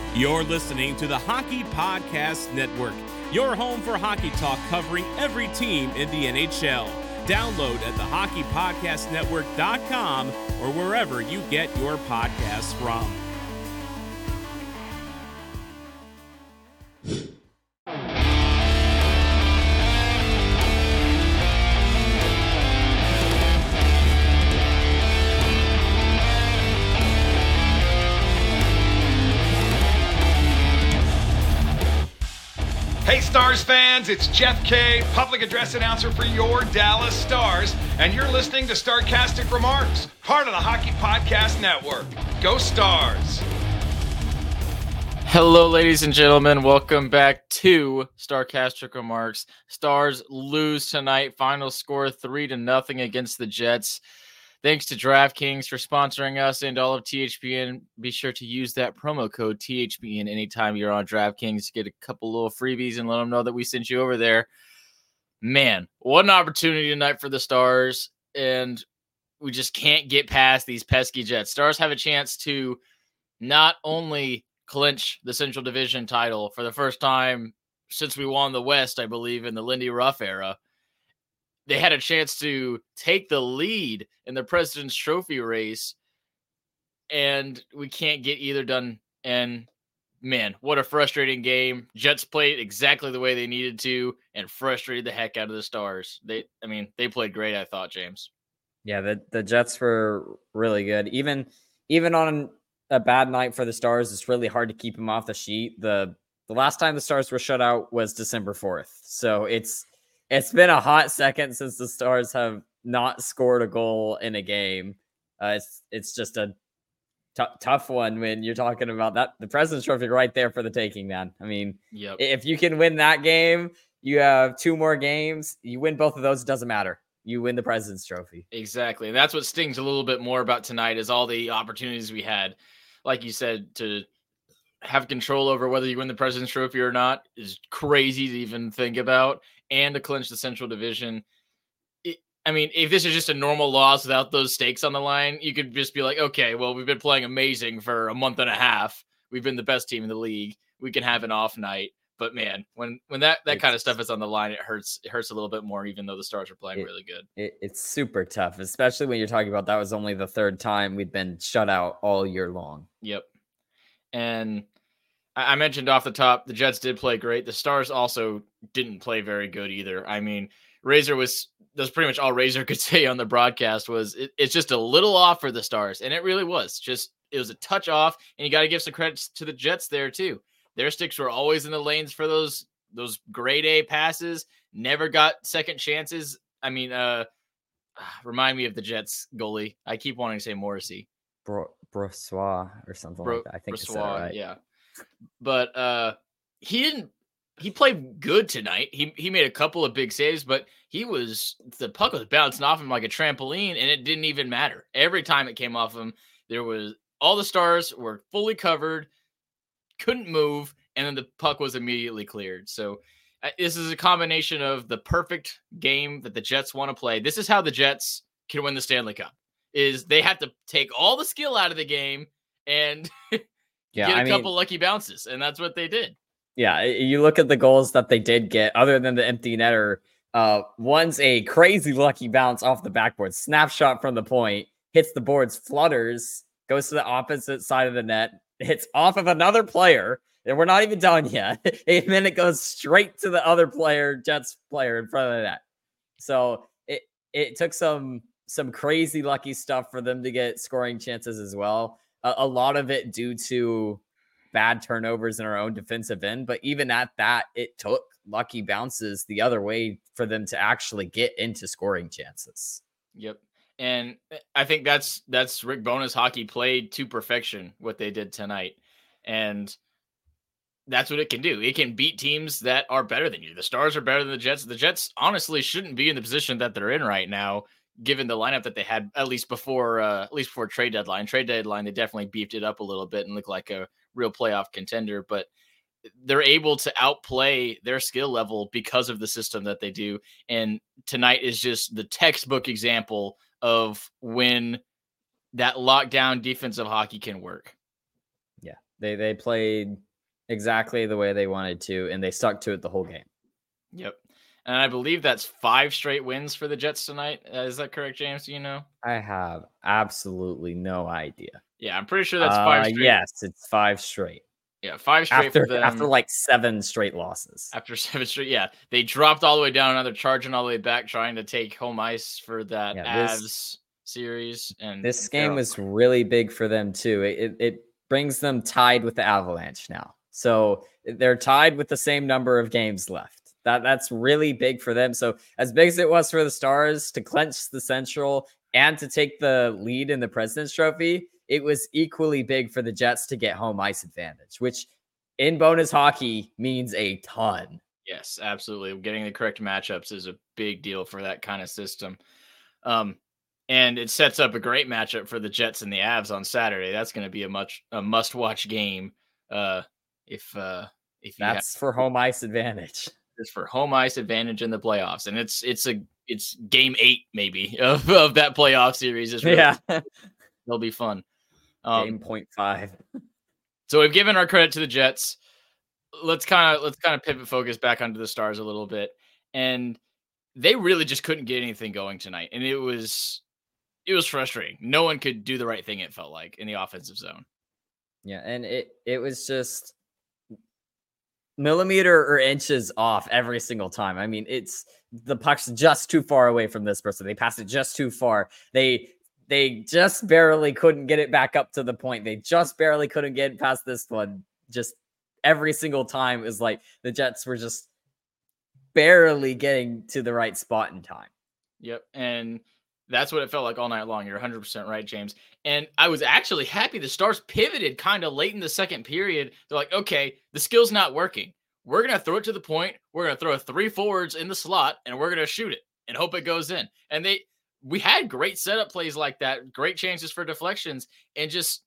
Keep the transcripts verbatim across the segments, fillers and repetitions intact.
You're listening to the Hockey Podcast Network, your home for hockey talk covering every team in the N H L. Download at the hockey podcast network dot com or wherever you get your podcasts from. Hey Stars fans, it's Jeff Kay, public address announcer for your Dallas Stars, and you're listening to Starcastic Remarks, part of the Hockey Podcast Network. Go Stars! Hello, ladies and gentlemen. Welcome back to Starcastic Remarks. Stars lose tonight. Final score three to nothing against the Jets. Thanks to DraftKings for sponsoring us and all of T H P N. Be sure to use that promo code T H P N anytime you're on DraftKings to get a couple little freebies and let them know that we sent you over there. Man, what an opportunity tonight for the Stars, and we just can't get past these pesky Jets. Stars have a chance to not only clinch the Central Division title for the first time since we won the West, I believe, in the Lindy Ruff era. They had a chance to take the lead in the President's Trophy race, and we can't get either done. And, man, what a frustrating game. Jets played exactly the way they needed to and frustrated the heck out of the Stars. They, I mean, they played great, I thought, James. Yeah, the, the Jets were really good. Even even on a bad night for the Stars, it's really hard to keep them off the sheet. The, the last time the Stars were shut out was December fourth. So it's It's been a hot second since the Stars have not scored a goal in a game. Uh, it's it's just a t- tough one when you're talking about that. The President's Trophy right there for the taking, man. I mean, yep. If you can win that game, you have two more games. You win both of those, it doesn't matter. You win the President's Trophy. Exactly. And that's what stings a little bit more about tonight is all the opportunities we had, like you said, to have control over whether you win the President's Trophy or not is crazy to even think about. And to clinch the Central Division. It, I mean, if this is just a normal loss without those stakes on the line, you could just be like, okay, well, we've been playing amazing for a month and a half. We've been the best team in the league. We can have an off night. But man, when when that, that kind of stuff is on the line, it hurts. It hurts a little bit more, even though the Stars are playing it, really good. It, it's super tough, especially when you're talking about that was only the third time we'd been shut out all year long. Yep. And I mentioned off the top, the Jets did play great. The Stars also didn't play very good either. I mean, Razor was, that's pretty much all Razor could say on the broadcast was it, it's just a little off for the Stars. And it really was just, it was a touch off, and you got to give some credit to the Jets there too. Their sticks were always in the lanes for those, those grade A passes, never got second chances. I mean, uh, remind me of the Jets goalie. I keep wanting to say Morrissey. Bro, Brossois or something Bro, like that. I think Brossois, it's that right. Yeah. But uh, he didn't. He played good tonight. He he made a couple of big saves, but he was the puck was bouncing off him like a trampoline, and it didn't even matter. Every time it came off him, there was all the Stars were fully covered, couldn't move, and then the puck was immediately cleared. So uh, this is a combination of the perfect game that the Jets want to play. This is how the Jets can win the Stanley Cup: is they have to take all the skill out of the game and. Yeah, get a I mean, couple lucky bounces, and that's what they did. Yeah, you look at the goals that they did get, other than the empty netter. Uh, one's a crazy lucky bounce off the backboard, snapshot from the point, hits the boards, flutters, goes to the opposite side of the net, hits off of another player, and we're not even done yet. And then it goes straight to the other player, Jets player in front of the net. So it it took some some crazy lucky stuff for them to get scoring chances as well. A, a lot of it due to bad turnovers in our own defensive end. But even at that, it took lucky bounces the other way for them to actually get into scoring chances. Yep. And I think that's that's Rick Bowness hockey played to perfection what they did tonight. And that's what it can do. It can beat teams that are better than you. The Stars are better than the Jets. The Jets honestly shouldn't be in the position that they're in right now, given the lineup that they had at least before uh, at least before trade deadline. Trade deadline, they definitely beefed it up a little bit and looked like a real playoff contender. But they're able to outplay their skill level because of the system that they do. And tonight is just the textbook example of when that lockdown defensive hockey can work. Yeah. They they played exactly the way they wanted to, and they stuck to it the whole game. Yep. And I believe that's five straight wins for the Jets tonight. Uh, is that correct, James? Do you know? I have absolutely no idea. Yeah, I'm pretty sure that's five uh, straight. Yes, it's five straight. Yeah, five straight after, for them. After like seven straight losses. After seven straight, yeah. They dropped all the way down, another charging all the way back, trying to take home ice for that yeah, this, Avs series. And this game was really big for them, too. It, it, it brings them tied with the Avalanche now. So they're tied with the same number of games left. That That's really big for them. So as big as it was for the Stars to clinch the Central and to take the lead in the President's Trophy, it was equally big for the Jets to get home ice advantage, which in bonus hockey means a ton. Yes, absolutely. Getting the correct matchups is a big deal for that kind of system. Um, and it sets up a great matchup for the Jets and the Avs on Saturday. That's going to be a much a must-watch game. Uh, if uh, if you that's have, for home ice advantage. It's for home ice advantage in the playoffs, and it's it's a it's game eight maybe of, of that playoff series. It's really, yeah, it'll be fun. Um, game point five. So we've given our credit to the Jets. Let's kind of let's kind of pivot focus back onto the Stars a little bit, and they really just couldn't get anything going tonight, and it was it was frustrating. No one could do the right thing. It felt like in the offensive zone. Yeah, and it it was just millimeter or inches off every single time. I mean, it's the puck's just too far away from this person. They passed it just too far. They they just barely couldn't get it back up to the point. They just barely couldn't get past this one. Just every single time is like the Jets were just barely getting to the right spot in time. Yep, and that's what it felt like all night long. You're one hundred percent right, James. And I was actually happy the Stars pivoted kind of late in the second period. They're like, okay, the skill's not working. We're going to throw it to the point. We're going to throw three forwards in the slot, and we're going to shoot it and hope it goes in. And they, we had great setup plays like that, great chances for deflections, and just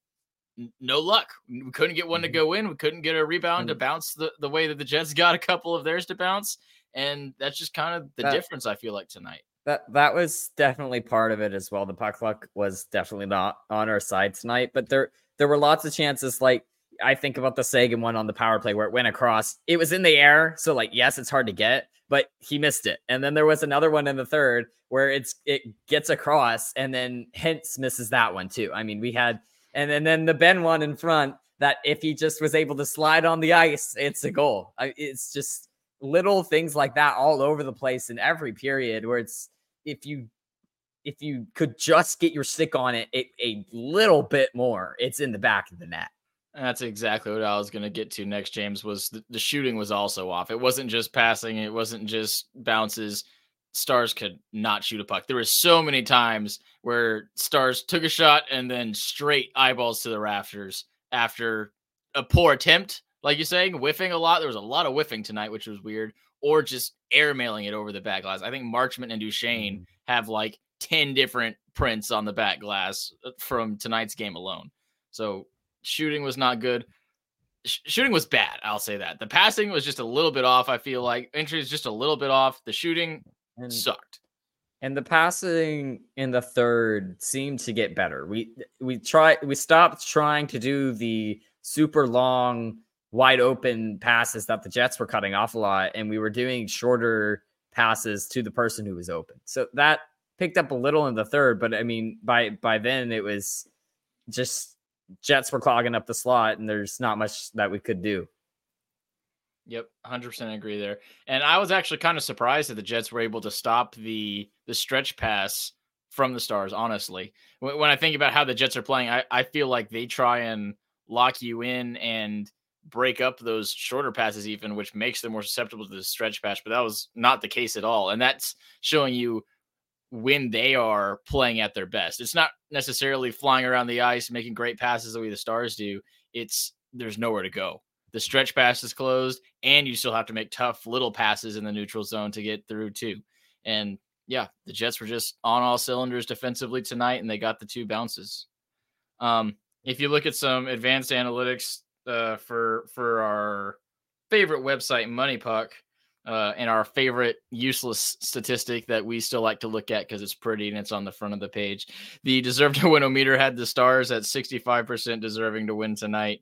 no luck. We couldn't get one to go in. We couldn't get a rebound to bounce the, the way that the Jets got a couple of theirs to bounce. And that's just kind of the that, difference, I feel like, tonight. That that was definitely part of it as well. The puck luck was definitely not on our side tonight, but there there were lots of chances. Like I think about the Sagan one on the power play where it went across. It was in the air, so like yes, it's hard to get, but he missed it. And then there was another one in the third where it's it gets across, and then Hintz misses that one too. I mean, we had and, and then the Ben one in front that if he just was able to slide on the ice, it's a goal. I, it's just little things like that all over the place in every period where it's if you if you could just get your stick on it, it a little bit more, it's in the back of the net. That's exactly what I was going to get to next, James, was the, the shooting was also off. It wasn't just passing. It wasn't just bounces. Stars could not shoot a puck. There were so many times where Stars took a shot and then straight eyeballs to the rafters after a poor attempt. Like you're saying, whiffing a lot. There was a lot of whiffing tonight, which was weird. Or just airmailing it over the back glass. I think Marchment and Duchesne have like ten different prints on the back glass from tonight's game alone. So shooting was not good. Sh- shooting was bad. I'll say that. The passing was just a little bit off. I feel like entry is just a little bit off. The shooting and, sucked. And the passing in the third seemed to get better. We we try we stopped trying to do the super long, wide open passes that the Jets were cutting off a lot, and we were doing shorter passes to the person who was open. So that picked up a little in the third, but I mean, by by then it was just Jets were clogging up the slot, and there's not much that we could do. Yep, one hundred percent agree there. And I was actually kind of surprised that the Jets were able to stop the the stretch pass from the Stars, honestly. When, when I think about how the Jets are playing, I, I feel like they try and lock you in and break up those shorter passes even, which makes them more susceptible to the stretch pass, but that was not the case at all. And that's showing you when they are playing at their best. It's not necessarily flying around the ice, making great passes the way the Stars do. It's there's nowhere to go. The stretch pass is closed, and you still have to make tough little passes in the neutral zone to get through too. And yeah, the Jets were just on all cylinders defensively tonight, and they got the two bounces. Um, if you look at some advanced analytics, Uh, for for our favorite website, Money Puck, uh, and our favorite useless statistic that we still like to look at because it's pretty and it's on the front of the page. The deserve to win-o-meter had the Stars at sixty-five percent deserving to win tonight.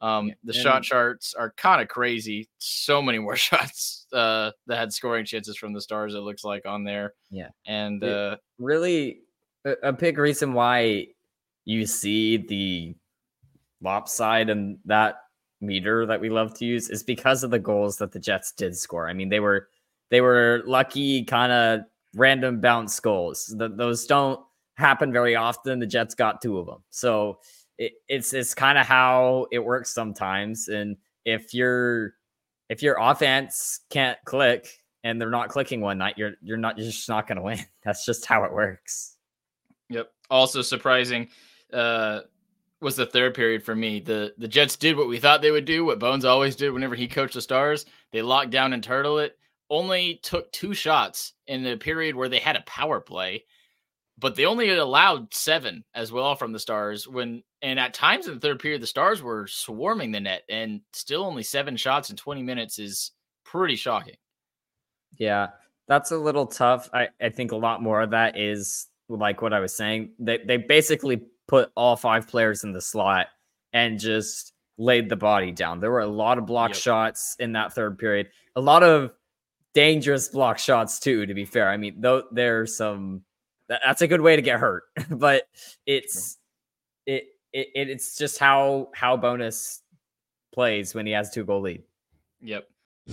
Um, Yeah, the and- shot charts are kind of crazy. So many more shots uh, that had scoring chances from the Stars, it looks like, on there. Yeah. And It- uh, really, a, a big reason why you see the lopside and that meter that we love to use is because of the goals that the Jets did score. I mean, they were they were lucky, kind of random bounce goals. The, those don't happen very often. The Jets got two of them, so it, it's it's kind of how it works sometimes. And if you're if your offense can't click and they're not clicking one night, you're you're not you're just not going to win. That's just how it works. Yep. Also surprising uh, was the third period for me. The the Jets did what we thought they would do, what Bones always did whenever he coached the Stars. They locked down and turtle it. Only took two shots in the period where they had a power play, but they only allowed seven as well from the Stars. When and at times in the third period, the Stars were swarming the net, and still only seven shots in twenty minutes is pretty shocking. Yeah, that's a little tough. I, I think a lot more of that is like what I was saying. They they basically put all five players in the slot and just laid the body down. There were a lot of block Yep. shots in that third period. A lot of dangerous block shots too, to be fair. I mean, though there's some that, that's a good way to get hurt, but it's it, it it's just how how Bonus plays when he has two goal lead. Yep.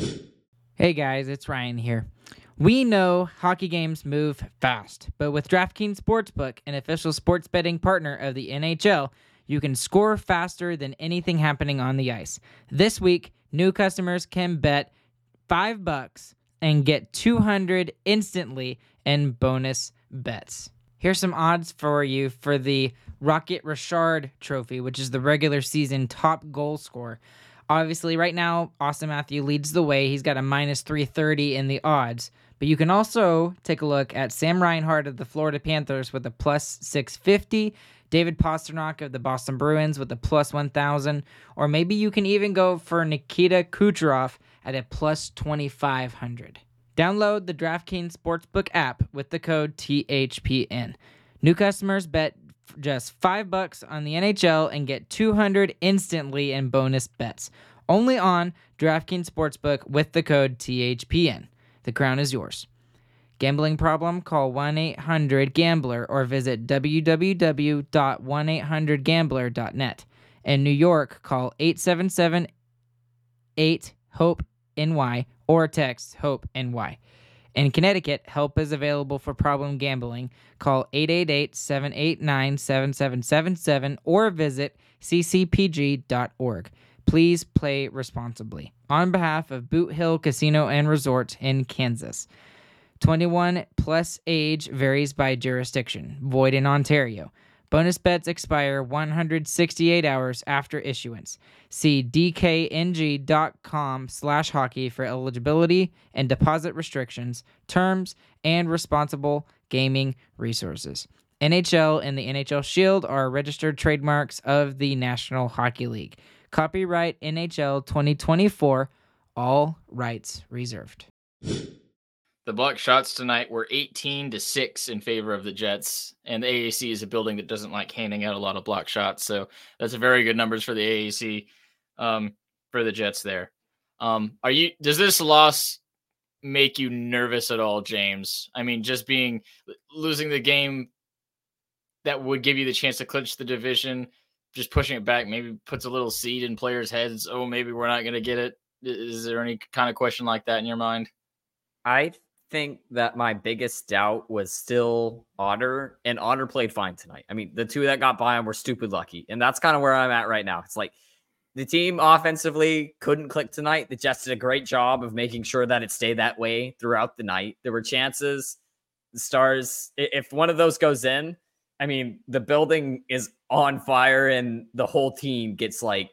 Hey guys, it's Ryan here. We know hockey games move fast, but with DraftKings Sportsbook, an official sports betting partner of the N H L, you can score faster than anything happening on the ice. This week, new customers can bet five bucks and get two hundred instantly in bonus bets. Here's some odds for you for the Rocket Richard Trophy, which is the regular season top goal scorer. Obviously, right now, Austin Matthews leads the way. He's got a minus three thirty in the odds. But you can also take a look at Sam Reinhart of the Florida Panthers with a plus six fifty, David Pastrnak of the Boston Bruins with a plus one thousand, or maybe you can even go for Nikita Kucherov at a plus twenty-five hundred. Download the DraftKings Sportsbook app with the code T H P N. New customers bet just five bucks on the N H L and get two hundred instantly in bonus bets. Only on DraftKings Sportsbook with the code T H P N. The crown is yours. Gambling problem? Call one eight hundred gambler or visit w w w dot one eight hundred gambler dot net. In New York, call eight seven seven eight hope N Y or text HOPE-N-Y. In Connecticut, help is available for problem gambling. Call eight eight eight, seven eight nine, seven seven seven seven or visit c c p g dot org. Please play responsibly. On behalf of Boot Hill Casino and Resort in Kansas. twenty-one plus age varies by jurisdiction. Void in Ontario. Bonus bets expire one hundred sixty-eight hours after issuance. See d k n g dot com slash hockey for eligibility and deposit restrictions, terms, and responsible gaming resources. N H L and the N H L Shield are registered trademarks of the National Hockey League. Copyright N H L twenty twenty-four. All rights reserved. The block shots tonight were eighteen to six in favor of the Jets, and the A A C is a building that doesn't like handing out a lot of block shots, so that's a very good numbers for the A A C um, for the Jets there. Um, are you? Does this loss make you nervous at all, James? I mean, just being losing the game that would give you the chance to clinch the division, just pushing it back, maybe puts a little seed in players' heads. Oh, maybe we're not going to get it. Is there any kind of question like that in your mind? I think that my biggest doubt was still Otter, and Otter played fine tonight. I mean, the two that got by him were stupid lucky, and that's kind of where I'm at right now. It's like the team offensively couldn't click tonight. The Jets did a great job of making sure that it stayed that way throughout the night. There were chances. The Stars, if one of those goes in, I mean, the building is on fire, and the whole team gets like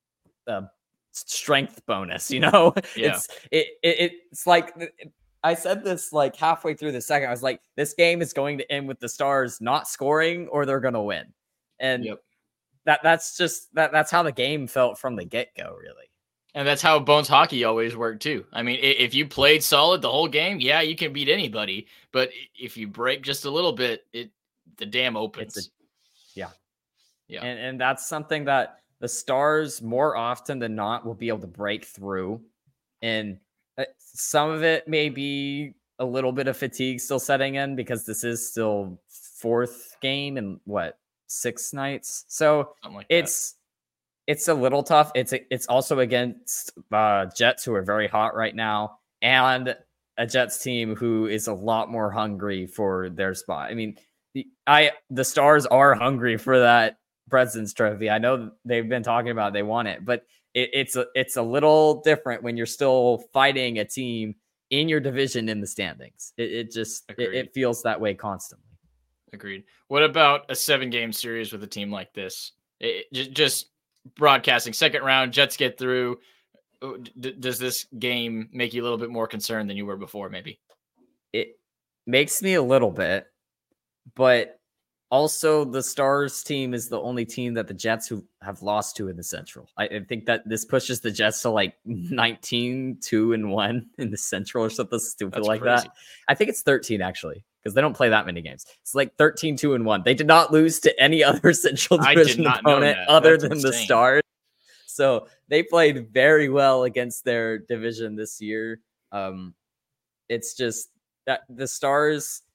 a strength bonus. You know, Yeah. it's it, it it's like. It, I said this like halfway through the second. I was like, this game is going to end with the Stars not scoring or they're going to win. And Yep. that that's just that that's how the game felt from the get-go, really. And that's how Bones hockey always worked too. I mean, if you played solid the whole game, yeah, you can beat anybody. But if you break just a little bit, it the dam opens. It's a, yeah. Yeah. And and that's something that the Stars more often than not will be able to break through. And uh, some of it may be a little bit of fatigue still setting in because this is still fourth game in what, six nights. So Like it's, that. it's a little tough. It's, it's also against uh, Jets who are very hot right now, and a Jets team who is a lot more hungry for their spot. I mean, the, I, the Stars are hungry for that President's Trophy. I know they've been talking about it, they want it, but it, it's a, it's a little different when you're still fighting a team in your division in the standings. It, it just it, it feels that way constantly. Agreed. What about a seven game series with a team like this? It, it, just broadcasting second round, Jets get through. D- does this game make you a little bit more concerned than you were before? Maybe it makes me a little bit, but also the Stars team is the only team that the Jets who have lost to in the Central. I, I think that this pushes the Jets to like nineteen, two and one in the Central or something stupid That's like crazy. that. I think it's thirteen actually, because they don't play that many games. It's like thirteen, two and one. They did not lose to any other Central Division opponent other That's than insane. the Stars. So they played very well against their division this year. Um, it's just that the Stars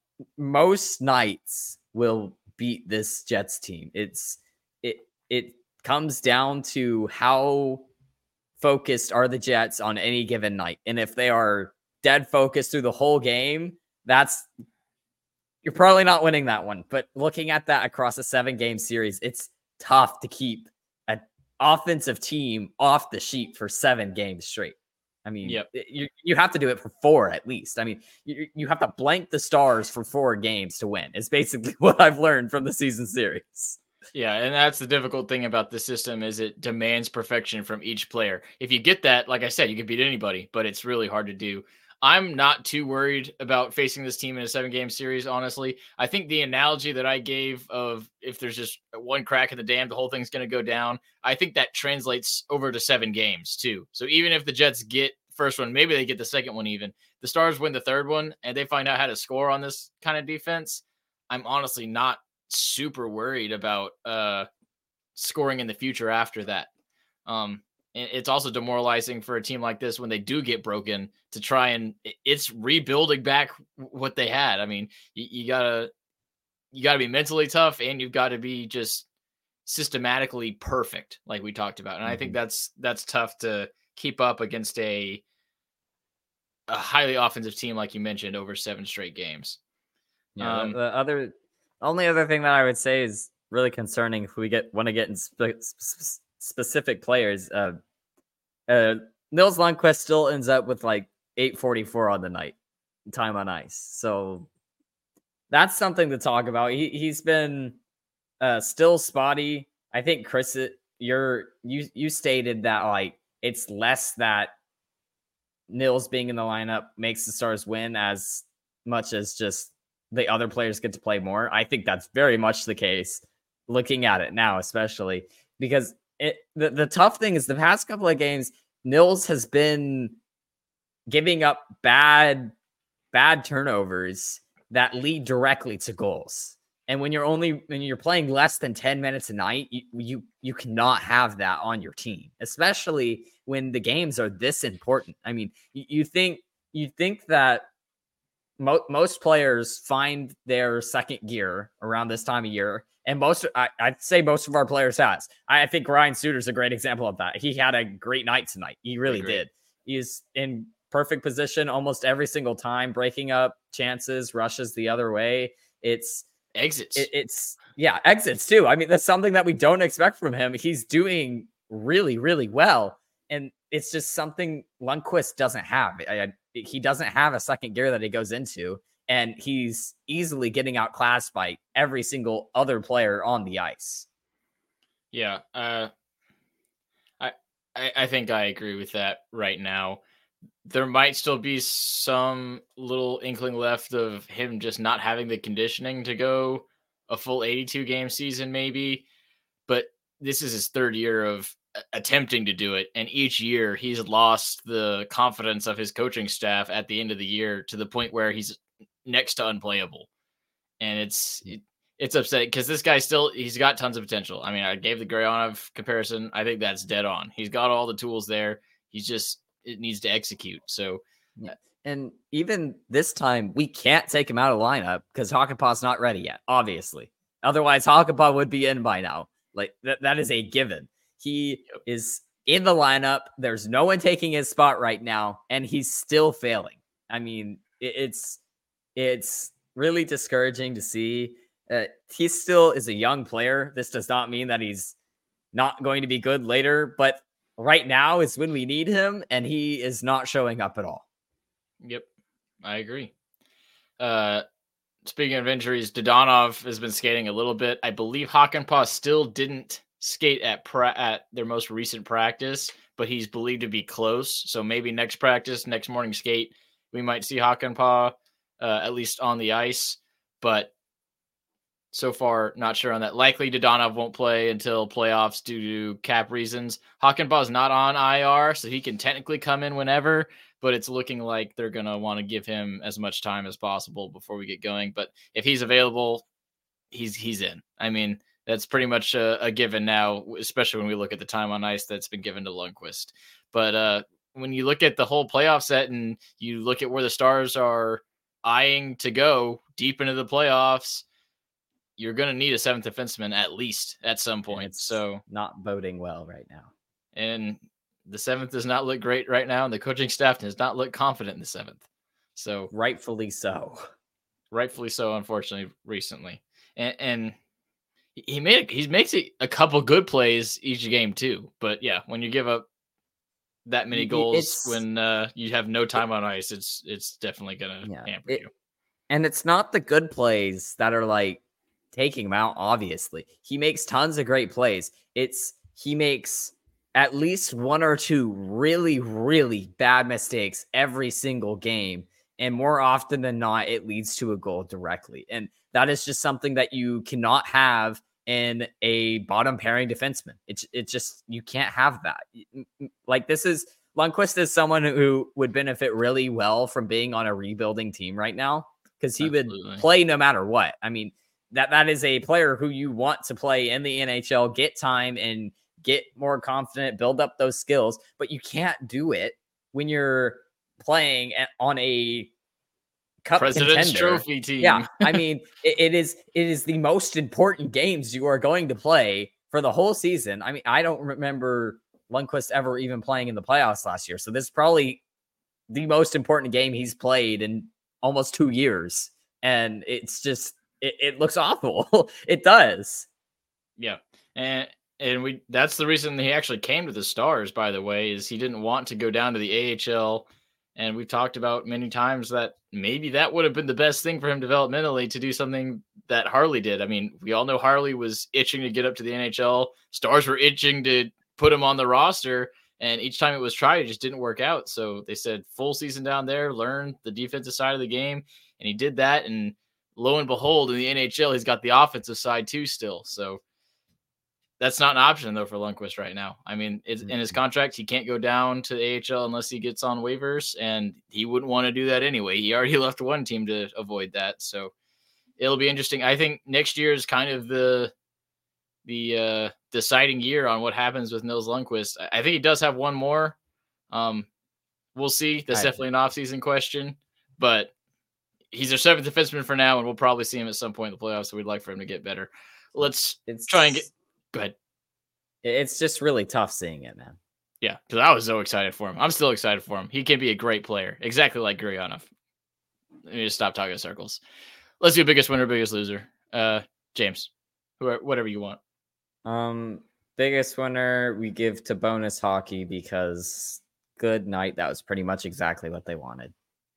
most nights will beat this Jets team. It's it it comes down to how focused are the Jets on any given night. And if they are dead focused through the whole game, that's you're probably not winning that one. But looking at that across a seven game series, it's tough to keep an offensive team off the sheet for seven games straight. I mean, yep. you you have to do it for four at least. I mean, you, you have to blank the Stars for four games to win. It's basically what I've learned from the season series. Yeah, and that's the difficult thing about the system is it demands perfection from each player. If you get that, like I said, you can beat anybody, but it's really hard to do. I'm not too worried about facing this team in a seven-game series, honestly. I think the analogy that I gave of if there's just one crack in the dam, the whole thing's going to go down, I think that translates over to seven games, too. So even if the Jets get the first one, maybe they get the second one even. The Stars win the third one, and they find out how to score on this kind of defense. I'm honestly not super worried about uh, scoring in the future after that. Um It's also demoralizing for a team like this when they do get broken to try and it's rebuilding back what they had. I mean, you, you gotta, you gotta be mentally tough and you've got to be just systematically perfect, like we talked about. And mm-hmm. I think that's, that's tough to keep up against a, a highly offensive team, like you mentioned, over seven straight games. Yeah. Um, the, the other, only other thing that I would say is really concerning if we get, want to get in spe- spe- specific players, uh, uh, Nils Lundkvist still ends up with like eight forty-four on the night time on ice. So that's something to talk about. He, he's been uh, still spotty. I think Chris, you're, you, you stated that like, it's less that Nils being in the lineup makes the Stars win as much as just the other players get to play more. I think that's very much the case looking at it now, especially because It, the, the tough thing is the past couple of games, Nils has been giving up bad, bad turnovers that lead directly to goals. And when you're only, when you're playing less than ten minutes a night, you, you, you cannot have that on your team, especially when the games are this important. I mean, you, you think, you think that mo- most players find their second gear around this time of year. And most, I, I'd say most of our players has. I think Ryan Suter's a great example of that. He had a great night tonight. He really did. He's in perfect position almost every single time, breaking up chances, rushes the other way. It's exits. It, it's yeah, exits too. I mean, that's something that we don't expect from him. He's doing really, really well. And it's just something Lundkvist doesn't have. I, I, he doesn't have a second gear that he goes into. And he's easily getting outclassed by every single other player on the ice. Yeah, uh, I, I I think I agree with that right now. There might still be some little inkling left of him just not having the conditioning to go a full eighty-two game season, maybe. But this is his third year of attempting to do it, and each year he's lost the confidence of his coaching staff at the end of the year to the point where he's next to unplayable. And it's it, it's upsetting because this guy still, he's got tons of potential. I mean, I gave the Gurianov comparison. I think that's dead on. He's got all the tools there. He's just, it needs to execute. So, yeah. And even this time, we can't take him out of the lineup because Hakanpää's not ready yet, obviously. Otherwise, Hakanpää would be in by now. Like, that, that is a given. He yep. is in the lineup. There's no one taking his spot right now, and he's still failing. I mean, it, it's it's really discouraging to see. Uh, he still is a young player. This does not mean that he's not going to be good later, but right now is when we need him, and he is not showing up at all. Yep, I agree. Uh, speaking of injuries, Dadonov has been skating a little bit. I believe Hakanpää still didn't skate at pra- at their most recent practice, but he's believed to be close. So maybe next practice, next morning skate, we might see Hakanpää uh, at least on the ice. But so far, not sure on that. Likely Dadonov won't play until playoffs due to cap reasons. Hakanpää is not on I R, so he can technically come in whenever, but it's looking like they're going to want to give him as much time as possible before we get going. But if he's available, he's he's in. I mean, that's pretty much a, a given now, especially when we look at the time on ice that's been given to Lundqvist. But uh, when you look at the whole playoff set and you look at where the Stars are eyeing to go deep into the playoffs, you're going to need a seventh defenseman at least at some point. It's so not boding well right now. And the seventh does not look great right now, and the coaching staff does not look confident in the seventh. So rightfully so. Rightfully so, unfortunately, recently. And, and he made he makes a, a couple good plays each game too. But yeah, when you give up that many goals it's, when uh, you have no time on ice, it's it's definitely gonna yeah, hamper it, you. And it's not the good plays that are like taking him out. Obviously, he makes tons of great plays. It's he makes at least one or two really, really bad mistakes every single game. And more often than not, it leads to a goal directly. And that is just something that you cannot have in a bottom pairing defenseman. It's it's just, you can't have that. Like this is, Lundqvist is someone who would benefit really well from being on a rebuilding team right now because he Absolutely. would play no matter what. I mean, that that is a player who you want to play in the N H L, get time and get more confident, build up those skills, but you can't do it when you're playing on a cup President's contender. Trophy team. Yeah, I mean, it, it is it is the most important games you are going to play for the whole season. I mean, I don't remember Lundqvist ever even playing in the playoffs last year, so this is probably the most important game he's played in almost two years, and it's just it, it looks awful. It does. Yeah, and. And we that's the reason he actually came to the Stars, by the way, is he didn't want to go down to the A H L. And we've talked about many times that maybe that would have been the best thing for him developmentally to do something that Harley did. I mean, we all know Harley was itching to get up to the N H L. Stars were itching to put him on the roster. And each time it was tried, it just didn't work out. So they said full season down there, learn the defensive side of the game. And he did that. And lo and behold, in the N H L, he's got the offensive side too still. So that's not an option, though, for Lundqvist right now. I mean, it's, in his contract, he can't go down to the A H L unless he gets on waivers, and he wouldn't want to do that anyway. He already left one team to avoid that, so it'll be interesting. I think next year is kind of the the uh, deciding year on what happens with Nils Lundqvist. I think he does have one more. Um, we'll see. That's I, definitely an offseason question, but he's our seventh defenseman for now, and we'll probably see him at some point in the playoffs, so we'd like for him to get better. Let's it's, try and get – Go ahead. It's just really tough seeing it, man. Yeah, because I was so excited for him. I'm still excited for him. He can be a great player, exactly like Gurianov. Let me just stop talking in circles. Let's do biggest winner, biggest loser. Uh, James, whoever, whatever you want. Um, biggest winner we give to Bonus Hockey because good night. That was pretty much exactly what they wanted.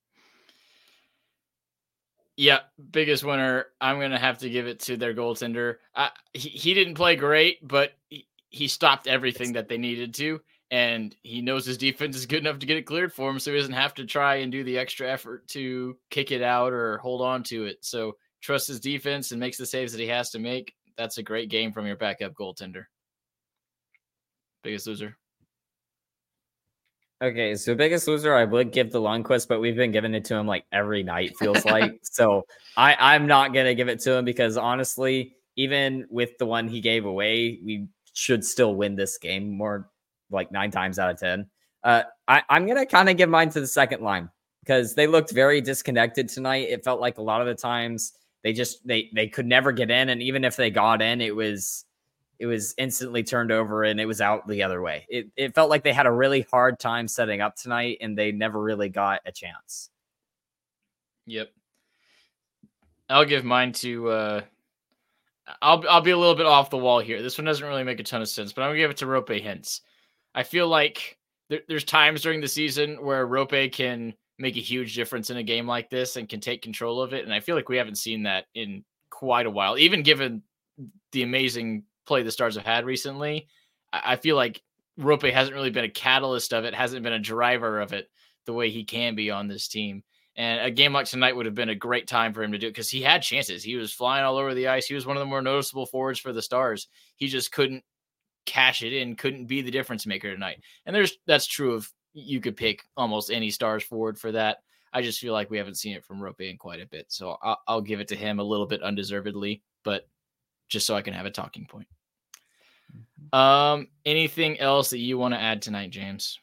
Yeah, biggest winner. I'm going to have to give it to their goaltender. Uh, he, he didn't play great, but he, he stopped everything that they needed to, and he knows his defense is good enough to get it cleared for him, so he doesn't have to try and do the extra effort to kick it out or hold on to it. So trust his defense and makes the saves that he has to make. That's a great game from your backup goaltender. Biggest loser. Okay, so Biggest Loser, I would give to Lundqvist, but we've been giving it to him like every night, feels like. So I, I'm not going to give it to him because honestly, even with the one he gave away, we should still win this game more like nine times out of ten. Uh, I, I'm going to kind of give mine to the second line because they looked very disconnected tonight. It felt like a lot of the times they just they they could never get in. And even if they got in, it was it was instantly turned over and it was out the other way. It it felt like they had a really hard time setting up tonight and they never really got a chance. Yep. I'll give mine to uh I'll I'll be a little bit off the wall here. This one doesn't really make a ton of sense, but I'm gonna give it to Roope Hintz. I feel like there, there's times during the season where Roope can make a huge difference in a game like this and can take control of it, and I feel like we haven't seen that in quite a while. Even given the amazing play the Stars have had recently, I, I feel like Roope hasn't really been a catalyst of it, hasn't been a driver of it the way he can be on this team. And a game like tonight would have been a great time for him to do it because he had chances. He was flying all over the ice. He was one of the more noticeable forwards for the Stars. He just couldn't cash it in, couldn't be the difference maker tonight. And there's that's true of you could pick almost any Stars forward for that. I just feel like we haven't seen it from Roope in quite a bit. So I'll, I'll give it to him a little bit undeservedly, but just so I can have a talking point. Um, anything else that you want to add tonight, James?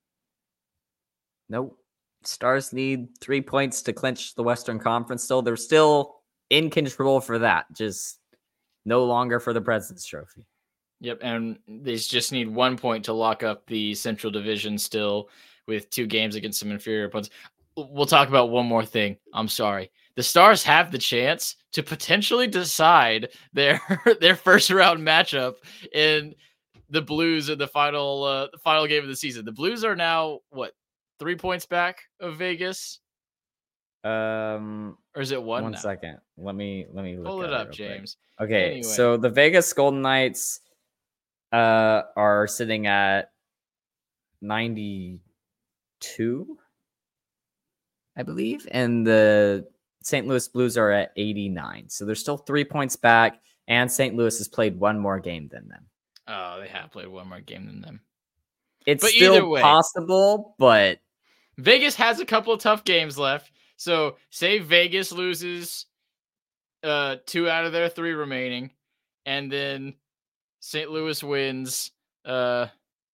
Nope. Stars need three points to clinch the Western Conference still. They're still in control for that, just no longer for the President's Trophy. Yep, and they just need one point to lock up the Central Division still with two games against some inferior opponents. We'll talk about one more thing. I'm sorry. The Stars have the chance to potentially decide their their first round matchup in the Blues in the final uh, final game of the season. The Blues are now, what, three points back of Vegas? Um, or is it one? One now? second. Let me let me look Pull it at up, it James. Quick. Okay, Anyway. So the Vegas Golden Knights uh are sitting at ninety-two, I believe, and the Saint Louis Blues are at eighty-nine. So they're still three points back, and Saint Louis has played one more game than them. Oh, they have played one more game than them. It's But either still way, possible, but Vegas has a couple of tough games left. So say Vegas loses uh, two out of their three remaining, and then Saint Louis wins uh,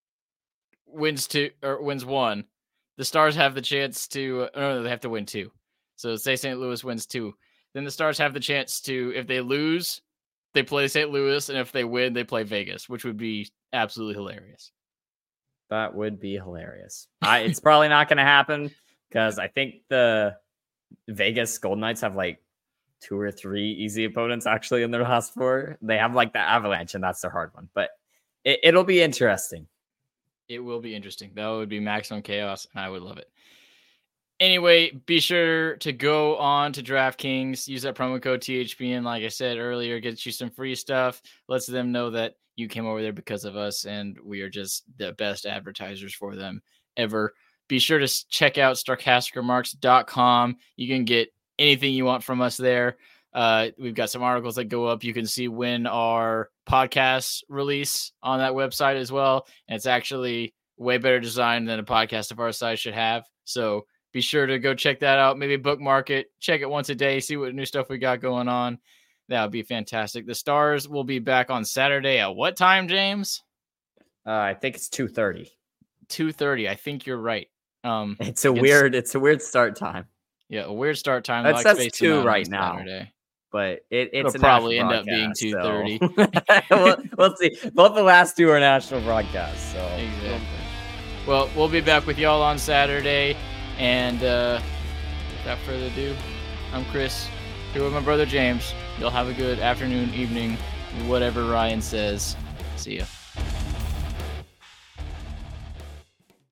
wins two or wins one. The Stars have the chance to. Uh, no, they have to win two. So say Saint Louis wins two, then the Stars have the chance to. If they lose, they play Saint Louis, and if they win, they play Vegas, which would be absolutely hilarious. That would be hilarious. I, it's probably not going to happen because I think the Vegas Golden Knights have like two or three easy opponents actually in their last four. They have like the Avalanche, and that's their hard one. But it, it'll be interesting. It will be interesting. That would be maximum chaos, and I would love it. Anyway, be sure to go on to DraftKings. Use that promo code T H P N. Like I said earlier, gets you some free stuff. Lets them know that you came over there because of us, and we are just the best advertisers for them ever. Be sure to check out Starcastic Remarks dot com. You can get anything you want from us there. Uh, we've got some articles that go up. You can see when our podcasts release on that website as well. And it's actually way better designed than a podcast of our size should have. So be sure to go check that out. Maybe bookmark it, check it once a day, see what new stuff we got going on. That would be fantastic. The Stars will be back on Saturday at what time, James? Uh, I think it's two thirty. two thirty. I think you're right. Um, it's a weird, it's a weird start time. Yeah, a weird start time. It like says two right now, Saturday. but it, it's It'll probably end up being two thirty. So. we'll, we'll see. Both the last two are national broadcasts. So exactly. Well, we'll be back with y'all on Saturday. And uh, without further ado, I'm Chris, here with my brother James. You'll have a good afternoon, evening, whatever Ryan says. See ya.